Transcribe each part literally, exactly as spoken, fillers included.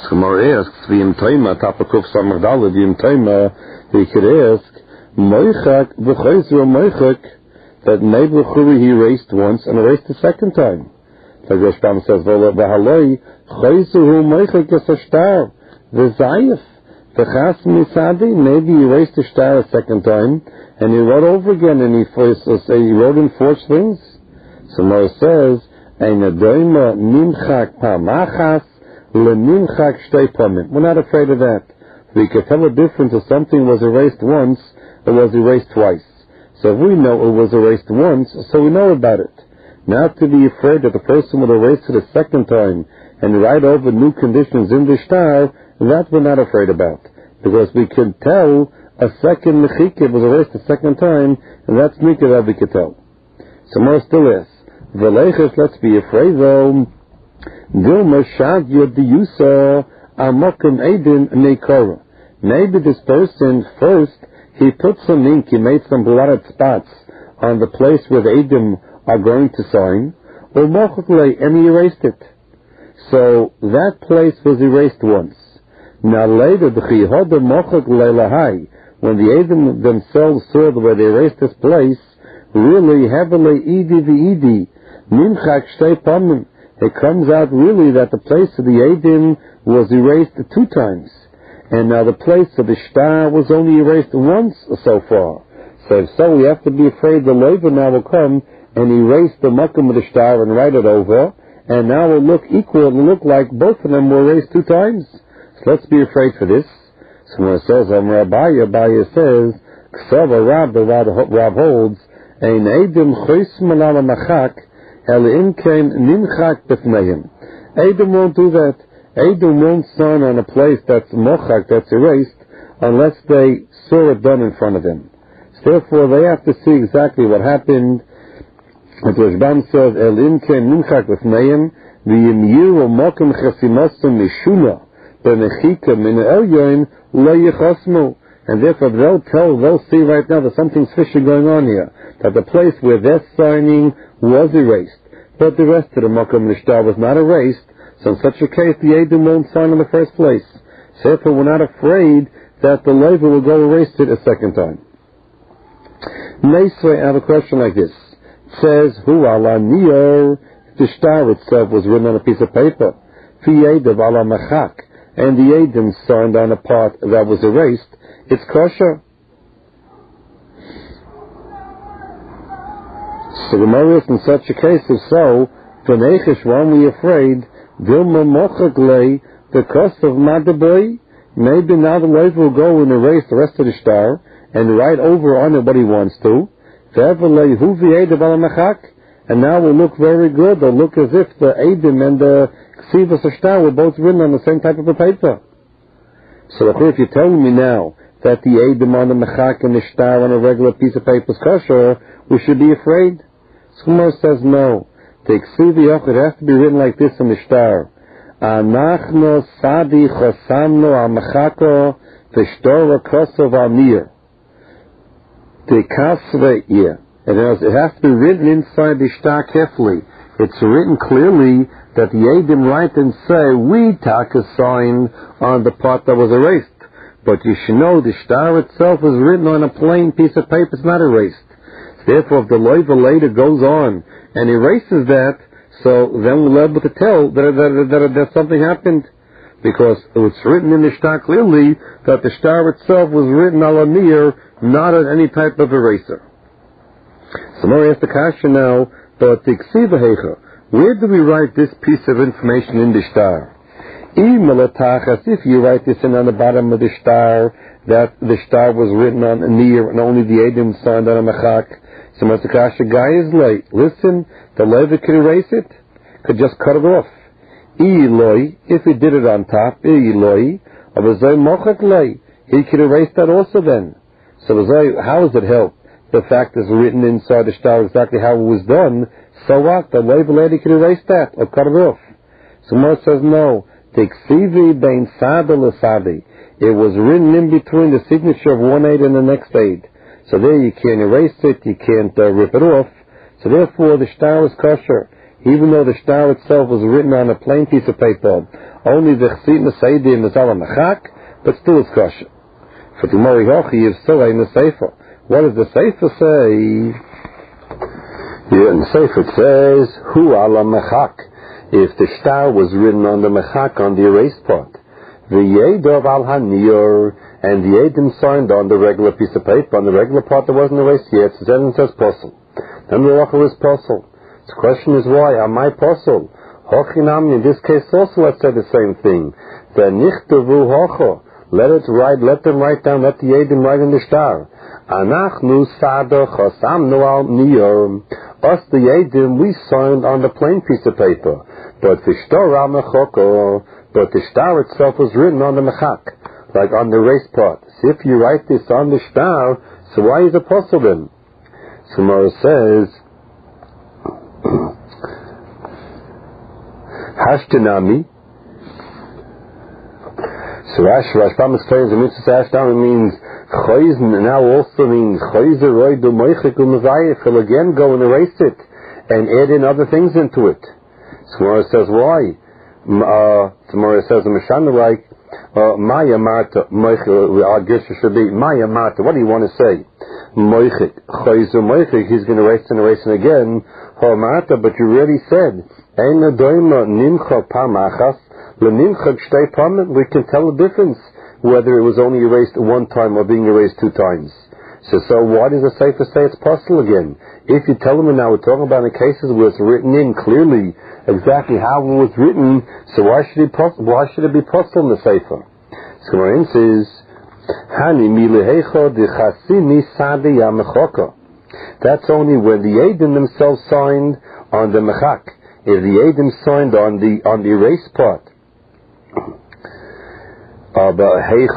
So Gemara asks, V'yim Toima, Tapakuf Samagdala, V'yim Toima, he could ask, Moichak, V'chayzru Moichak, that maybe he erased once and erased the second time. Like Rashbam says, V'haloi, Chayzru Moichak Yasashtar, V'zayif, V'chas Misadi, maybe he erased the star a second time, and he wrote over again, and he, first, uh, he wrote in forged things. So Gemara says, Ein Adoima Nimchak Pamachas, We're not afraid of that. We can tell the difference if something was erased once or was erased twice. So if we know it was erased once, so we know about it. Not to be afraid that the person will erase it a second time and write over new conditions in the star, that we're not afraid about. Because we can tell a second mechike was erased a second time, and that's nika that we can tell. So more still is. V'leiches, let's be afraid though. Maybe this person first, he put some ink, he made some blotted spots on the place where the Eidim are going to sign, and he erased it. So that place was erased once. Now later, when the Eidim themselves saw the way they erased this place, really heavily idi v'idi, nimchak shtei pamim. It comes out really that the place of the Eidim was erased two times. And now the place of the star was only erased once so far. So if so, we have to be afraid the Leiva now will come and erase the Makam of the star and write it over. And now it will look equal, it will look like both of them were erased two times. So let's be afraid for this. So when it says, um, Rabbi, Rabbi says, Ksava Rab, the Rab holds, Ein Eidim Chos Malala Machak, Elim came nimchak b'fneihem. Edom won't do that. Edom won't sign on a place that's mochak, that's erased, unless they saw it done in front of them. So therefore, they have to see exactly what happened. As Rashbam says, Elim came nimchak b'fneihem, v'yimyiru mokem chasimasum mishuna, b'mechika min elyoin lo yichosmu. And therefore, they'll tell, they'll see right now that something's fishy going on here. That the place where they're signing was erased, but the rest of the Makam Nishtar was not erased, so in such a case the Eidim won't sign in the first place. So therefore we're not afraid that the Leiva will go erase it a second time. Meisvei, I have a question like this. It says, Hu ala niyar, the star itself was written on a piece of paper. Fi Eidim ala machak, and the Eidim signed on a part that was erased, it's kosher. So the Gemara in such a case, if so, v'neichish, why are we afraid? Dilma mochaglei, the cost of madaboy. Maybe now the Leiva will go and erase the rest of the star and write over on it what he wants to. And now will look very good. They'll look as if the Eidim and the Ksivas star were both written on the same type of a paper. So if you're telling me now that the Eidim on the Mechak and the star on a regular piece of paper is kosher, we should be afraid? Sumar says no. The Ksivi it has to be written like this in the star. Anachno sadi chosamno al-mechako v'shtora kosov al-mir. The kasve, yeah. It has, it has to be written inside the star carefully. It's written clearly that the Eidim write and say, we take a sign on the part that was erased. But you should know the star itself is written on a plain piece of paper, it's not erased. Therefore, if the Leiva later goes on and erases that, so then we'll be able to tell that, that, that, that something happened. Because it's written in the star clearly that the star itself was written ala mir, not on any type of eraser. So now we ask the kasha now, but the ksiva hecha, where do we write this piece of information in the star? If you write this in on the bottom of the star, that the star was written on a near and only the Eidim signed on a machak, so Master Kasha guy is late. Listen, the Leiva could erase it, could just cut it off. Eloi, if he did it on top, Eloi, he could erase that also then. So how does it help? The fact is written inside the star exactly how it was done, so what? The Leiva lady could erase that or cut it off. So Mar says no. It was written in between the signature of one aid and the next aid. So there you can't erase it, you can't uh, rip it off. So therefore the star is kosher. even though the star itself was written on a plain piece of paper. Only the Chesimus Eidim is ala mechak, but still it's kosher. For the Mori Hochi is still in the Sefer. What does the Sefer say? Yeah, in the Sefer it says, Hu ala mechak. If the star was written on the mechak, on the erased part, the Yedov al haniyur, and the Eidim signed on the regular piece of paper, on the regular part that wasn't erased yet, so then it says posel. Then the Racha is posel. The question is why? Am I posel? Hochinami, in this case also let's say the same thing. The nichtavu hocho. Let it write, let them write down, let the Eidim write in the star. Anachnu sada chosamnu al niyur. Us the Eidim, we signed on the plain piece of paper. But the shtar al mechoko, but the star itself was written on the mechak, like on the erased part. So if you write this on the star, so why is it possible then? Tomorrow says, Hashtanami. So Rash, Rashbam explains the mitzvah Hashtanami means Choyzen, now also means Choyzer Roy do Moichik Umazayif. He'll again go and erase it and add in other things into it. Tomorrow says why? Uh, tomorrow says the Mishana like Maya Marta Moichik. Our guess should be Maya Marta. What do you want to say? Moichik, Choyzer Moichik. He's going to erase and erase it again. Ha Marta, but you already said Eina Doima Nimcha Pamachas. We can tell the difference whether it was only erased one time or being erased two times. So, so why does the Sefer say it's possible again? If you tell them now we're talking about the cases where it's written in clearly exactly how it was written, so why should it pos- why should it be possible in the Sefer? So Marin says, Hani milehecho dechasimi sadi yamechoka. That's only when the Eidim themselves signed on the mechak. If the Eidim signed on the on the erased part, but in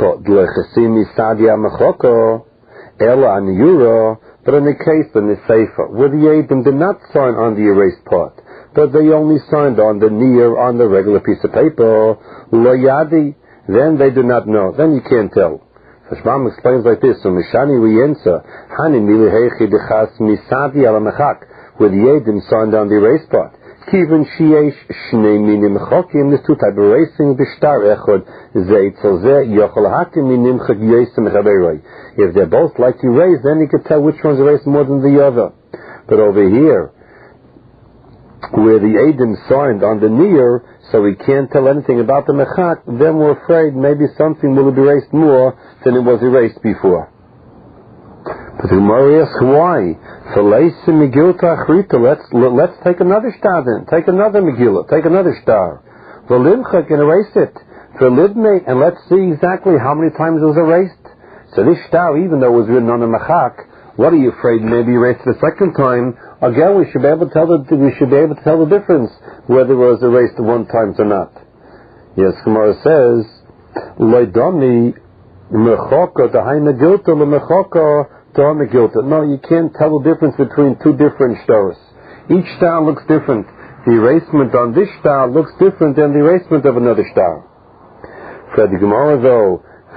the case in the Sefer, where the Eidim did not sign on the erased part, but they only signed on the near, on the regular piece of paper, lo yadi, then they do not know. Then you can't tell. So Shmam explains like this, so Mishani we answer, Hani milihechi dechas misadi ala mechak, where the Eidim signed on the erased part. Kiven sheyesh shnei minim chokim, there's two types of erasing, b'shtar echod, zeitzel zeh, yochol hakim minim chok yesem chaberoi. If they're both like to erase, then you can tell which one's erased more than the other. But over here, where the Eidim signed on the near, so we can't tell anything about the mechak, then we're afraid maybe something will be erased more than it was erased before. But the Gemara asks why? So let's let's take another star then. Take another Megillah. Take another star. V'limcha can erase it. V'lidme, and let's see exactly how many times it was erased. So this star, even though it was written on a mechak, what are you afraid? Maybe erased the second time. Again, we should be able to tell the we should be able to tell the difference whether it was erased one time or not. Yes, Gemara says, Loidami mechaka dahay megilta lemechaka. No, you can't tell the difference between two different stars. Each star looks different. The erasement on this star looks different than the erasement of another star. For the Gemara though,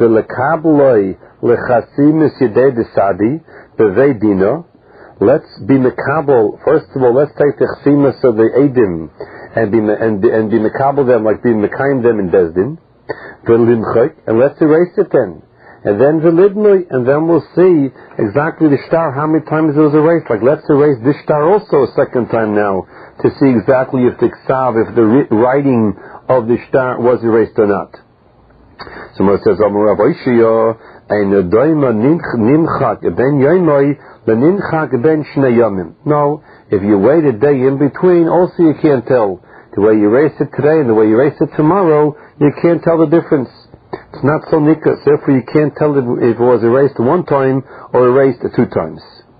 let's be mekabel. First of all, let's take the chsimus of the Eidim and be and be, and be mekabel them, like be mekayim them in Bezdin. And let's erase it then. And then the lidnoi, and then we'll see exactly the star, how many times it was erased. Like, let's erase this star also a second time now, to see exactly if the ksav, if the writing of the star was erased or not. So it says, Amar Rav Oishia, ein doima nimchak ben yoimoi, leninchak ben shnei yomim. No, if you wait a day in between, also you can't tell. The way you erase it today and the way you erase it tomorrow, you can't tell the difference. It's not so nikas, therefore you can't tell if it was erased one time or erased two times.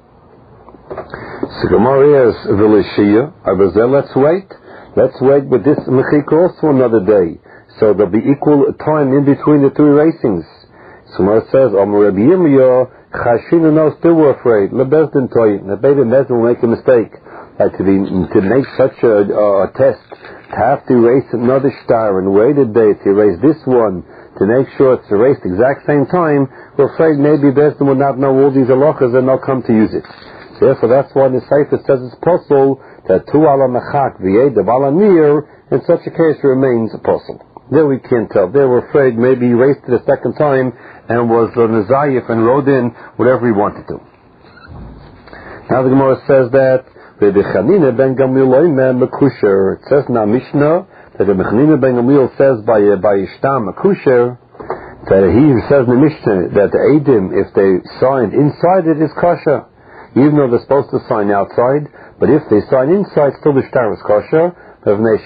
So Gemara is Vilishia, let's wait. Let's wait with this mechik also another day. So there'll be equal time in between the two erasings. So Gemara says, Amar Rabbi Yirmiyah, Chashinu, no, still we're afraid. Lebezdin toyin. The Beit Bezdin will make a mistake. Like to, be, to make such a, a, a test, to have to erase another star and wait a day to erase this one, to make sure it's erased exact same time, we're afraid maybe Bezdin will not know all these halachas and they'll come to use it. So therefore, that's why the Sefer says it's possible that two ala mechak v'yedav ala nir, in such a case, remains a possible. There we can't tell. They were afraid maybe he erased it a second time and was a Nazayif and wrote in whatever he wanted to. Now the Gemara says that Rabbi Chanina ben Gamliel mekusher. It says in our Mishnah that Rabbi Chanina ben Gamliel says by by Ishtam mekusher, that he says in the Mishnah that the Eidim, if they signed inside it, is kosher, even though they're supposed to sign outside. But if they sign inside, still the shtar is kosher. Because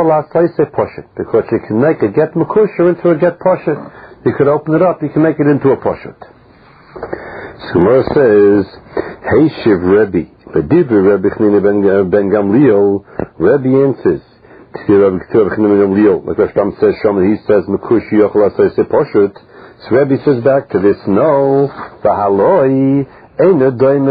you can make a get mekusher into a get poshet. You could open it up, you can make it into a poshet. So Gemara says, Hey Shiv Rebbe, B'dibri Rebbe Chanina ben Gamliel, Rebbe answers to Rebbe Chanina ben Gamliel, like Rashbam says, Shom, he says mekusher yochel asayse poshet. So Rebbe says back to this, no, v'haloi, ein